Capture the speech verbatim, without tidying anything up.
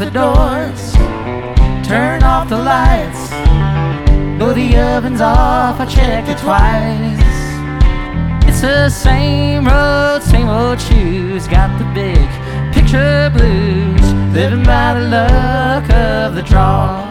the doors, turn off the lights, though the oven's off, I checked it twice. It's the same road, same old shoes, got the big picture blues, living by the luck of the draw.